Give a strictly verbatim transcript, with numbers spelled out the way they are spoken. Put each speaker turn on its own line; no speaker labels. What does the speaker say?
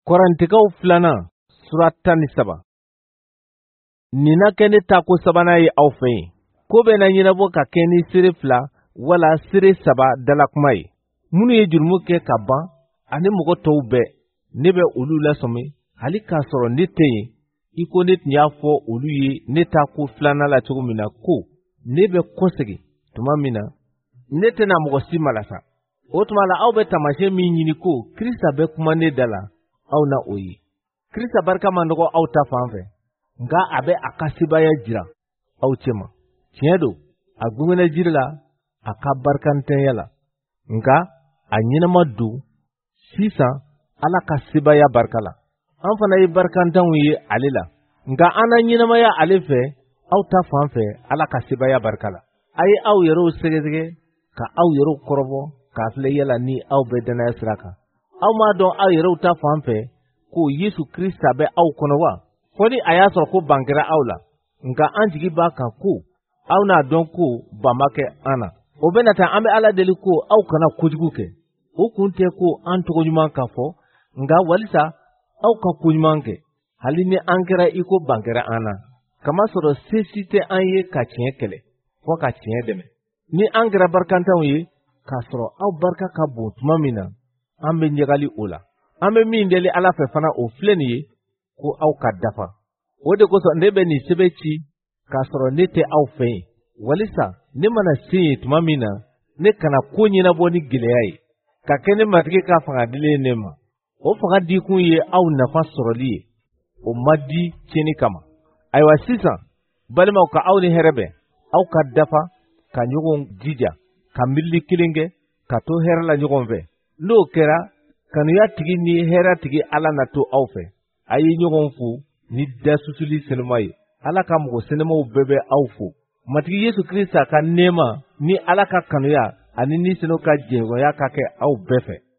Korantikaw filanan surat tan ni saba. Nina kɛ ne ta ko sabana ye aw fɛ yen. Ko bɛ na ɲɛnabɔ ka kɛ ni sere fila wala sere saba dalakuma ye. Minnu ye jurumu kɛ ka ban ani mɔgɔ tɔw bɛɛ, ne bɛ olu lasɔmi hali k'a sɔrɔ ne tɛ yen. I ko ne tun y'a fɔ olu ye ne ta ko filanan la cogo min na ko ne bɛ kɔsegi tuma min na ne tɛna mɔgɔ si malasa. O tuma la aw bɛ taamasiyɛn min ɲini ko Kirista bɛ kuma ne da la, aw na o ye. Kirista barika ma nɔgɔ aw ta fan fɛ, nka a bɛ a ka sebaya jira aw cɛma. Tiɲɛ don, a gungɛnɛ jiri la, a ka barikantanya la, nka a ɲɛnama don sisan Ala ka sebaya barika la. An fana ye barikantanw ye ale la, nka an na ɲɛnamaya ale fɛ, aw ta fan fɛ Ala ka sebaya barika la. A ye aw yɛrɛw sɛgɛsɛgɛ ka aw yɛrɛw kɔrɔbɔ k'a filɛ yala ni aw bɛ danaya sira kan. Aw m'a dɔn aw yɛrɛw ta fan fɛ ko Yesu Kirista bɛ aw kɔnɔ wa? Fɔ ni a y'a sɔrɔ ko ban kɛra aw la, nka an jigi b'a kan ko aw n'a dɔn ko ban ma kɛ an na. O bɛ na tan an bɛ Ala deli ko aw kana kojugu kɛ. O kun tɛ ko an tɔgɔ ɲuman ka fɔ, nka walisa aw ka ko ɲuman kɛ, hali ni an kɛra i ko ban kɛra an na. Kamasɔrɔ se si tɛ an ye ka tiɲɛ kɛlɛ, fɔ ka tiɲɛ dɛmɛ. Ni an kɛra barikantanw ye, k'a sɔrɔ aw barika ka bon tuma min na, an bɛ ɲagali o la. An bɛ min deli Ala fɛ fana o filɛ nin ye, ko aw ka dafa. O de kosɔn ne bɛ nin sɛbɛn ci k'a sɔrɔ ne tɛ aw fɛ yen. Walisa ne mana se yen tuma min na, ne kana ko ɲɛnabɔ ni gɛlɛya ye, ka kɛ ne matigi ka fanga dilen ne ma. O fanga di kun ye aw nafa sɔrɔli ye, o ma di tiɲɛni kama. Ayiwa sisan, balimaw ka aw ni hɛrɛ bɛn, aw ka dafa, ka ɲɔgɔn jija, ka miirili kelen kɛ, ka to hɛrɛ la ɲɔgɔn fɛ. N'o kɛra, kanuya tigi ni hɛrɛ tigi Ala na to aw fɛ. A ye ɲɔgɔn fo ni dasusuli senuma ye. Ala ka mɔgɔ senemaw bɛɛ bɛ aw fo. Matigi Yesu Kirista ka nɛɛma ni Ala ka kanuya ani ni seno ka jɛɲɔgɔnya ka kɛ aw bɛɛ fɛ.